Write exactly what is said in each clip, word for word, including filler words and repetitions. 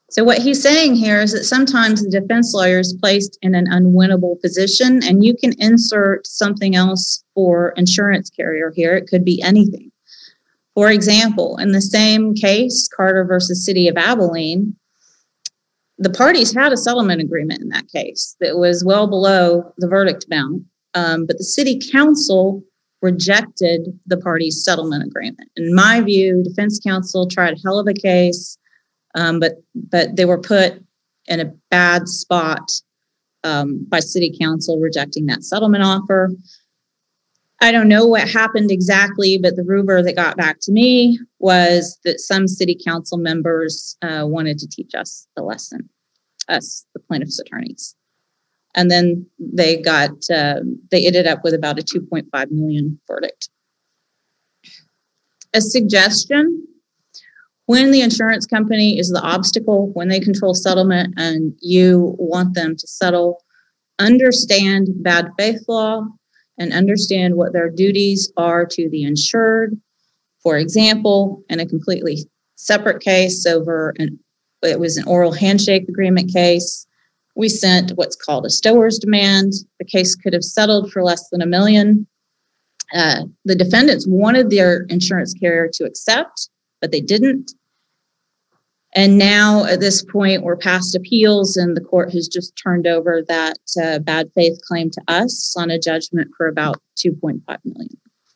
So what he's saying here is that sometimes the defense lawyer is placed in an unwinnable position, and you can insert something else for insurance carrier here. It could be anything. For example, in the same case, Carter versus City of Abilene, the parties had a settlement agreement in that case that was well below the verdict amount, um, but the city council rejected the parties' settlement agreement. In my view, defense counsel tried a hell of a case, um, but but they were put in a bad spot um, by city council rejecting that settlement offer. I don't know what happened exactly, but the rumor that got back to me was that some city council members uh, wanted to teach us a lesson, us, the plaintiff's attorneys. And then they got, uh, they ended up with about a two point five million verdict. A suggestion, when the insurance company is the obstacle, when they control settlement and you want them to settle, understand bad faith law and understand what their duties are to the insured. For example, in a completely separate case over, an, it was an oral handshake agreement case, we sent what's called a stower's demand. The case could have settled for less than a million. Uh, the defendants wanted their insurance carrier to accept, but they didn't. And now at this point, we're past appeals and the court has just turned over that uh, bad faith claim to us on a judgment for about two point five million.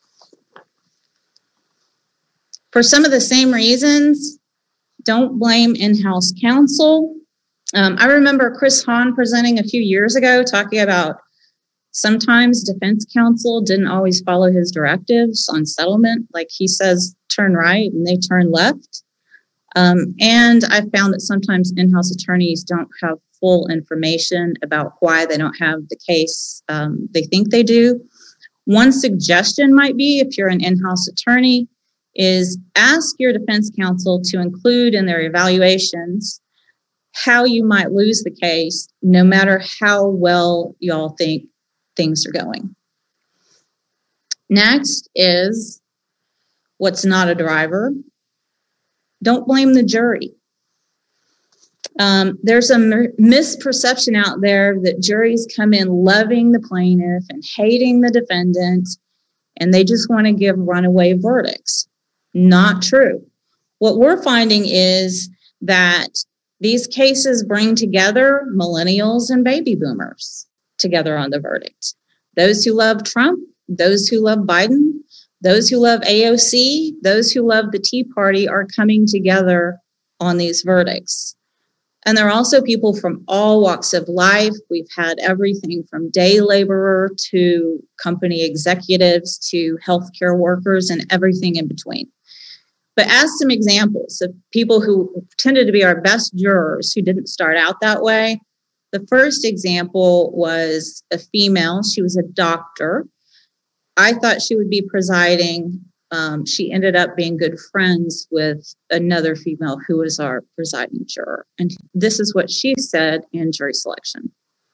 For some of the same reasons, don't blame in-house counsel. Um, I remember Chris Hahn presenting a few years ago talking about sometimes defense counsel didn't always follow his directives on settlement. Like he says, turn right and they turn left. Um, and I found that sometimes in-house attorneys don't have full information about why they don't have the case um, they think they do. One suggestion might be, if you're an in-house attorney, is ask your defense counsel to include in their evaluations how you might lose the case, no matter how well y'all think things are going. Next is what's not a driver. Don't blame the jury. Um, there's a m- misperception out there that juries come in loving the plaintiff and hating the defendant, and they just want to give runaway verdicts. Not true. What we're finding is that these cases bring together millennials and baby boomers together on the verdict. Those who love Trump, those who love Biden, those who love A O C, those who love the Tea Party are coming together on these verdicts. And there are also people from all walks of life. We've had everything from day laborer to company executives to healthcare workers and everything in between. But as some examples of people who tended to be our best jurors who didn't start out that way, the first example was a female. She was a doctor. I thought she would be presiding. Um, she ended up being good friends with another female who was our presiding juror. And this is what she said in jury selection.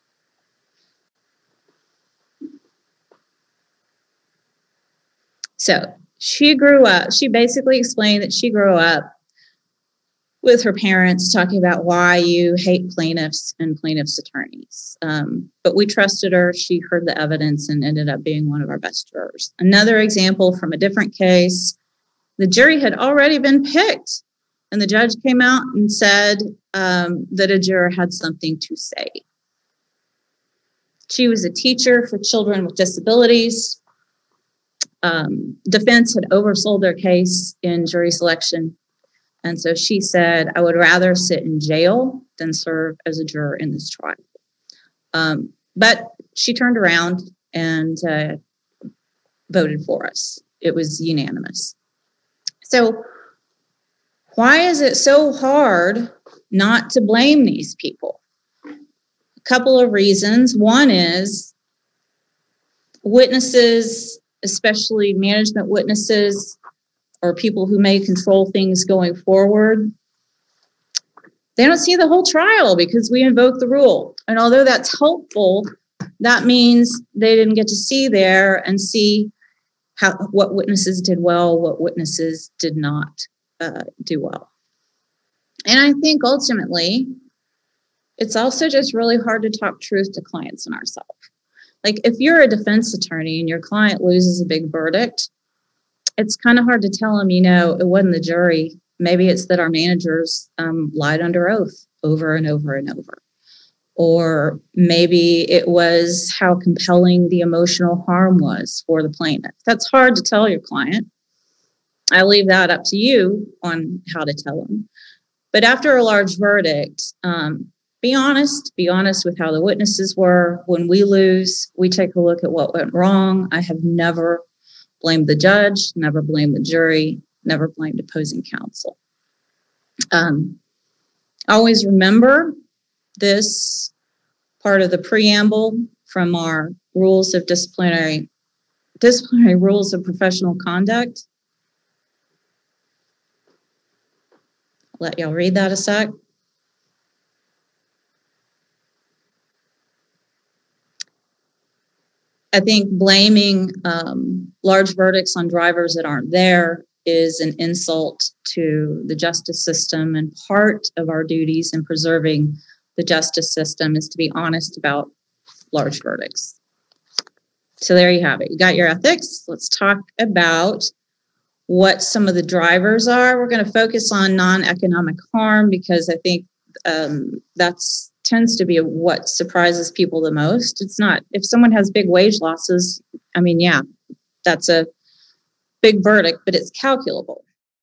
So she grew up, she basically explained that she grew up with her parents talking about why you hate plaintiffs and plaintiffs' attorneys. Um, but we trusted her. She heard the evidence and ended up being one of our best jurors. Another example from a different case, the jury had already been picked, and the judge came out and said um, that a juror had something to say. She was a teacher for children with disabilities. Um, defense had oversold their case in jury selection. And so she said, I would rather sit in jail than serve as a juror in this trial. Um, but she turned around and uh, voted for us. It was unanimous. So why is it so hard not to blame these people? A couple of reasons. One is witnesses, especially management witnesses, or people who may control things going forward, they don't see the whole trial because we invoke the rule. And although that's helpful, that means they didn't get to see there and see how what witnesses did well, what witnesses did not uh, do well. And I think ultimately, it's also just really hard to talk truth to clients and ourselves. Like if you're a defense attorney and your client loses a big verdict, it's kind of hard to tell them, you know, it wasn't the jury. Maybe it's that our managers um, lied under oath over and over and over. Or maybe it was how compelling the emotional harm was for the plaintiff. That's hard to tell your client. I leave that up to you on how to tell them. But after a large verdict, um, be honest. Be honest with how the witnesses were. When we lose, we take a look at what went wrong. I have never blamed the judge, never blamed the jury, never blamed opposing counsel. Um, always remember this part of the preamble from our rules of disciplinary disciplinary rules of professional conduct. Let y'all read that a sec. I think blaming um, large verdicts on drivers that aren't there is an insult to the justice system, and part of our duties in preserving the justice system is to be honest about large verdicts. So there you have it. You got your ethics. Let's talk about what some of the drivers are. We're going to focus on non-economic harm because I think um, that's tends to be what surprises people the most. It's not, if someone has big wage losses, I mean, yeah, that's a big verdict, but it's calculable.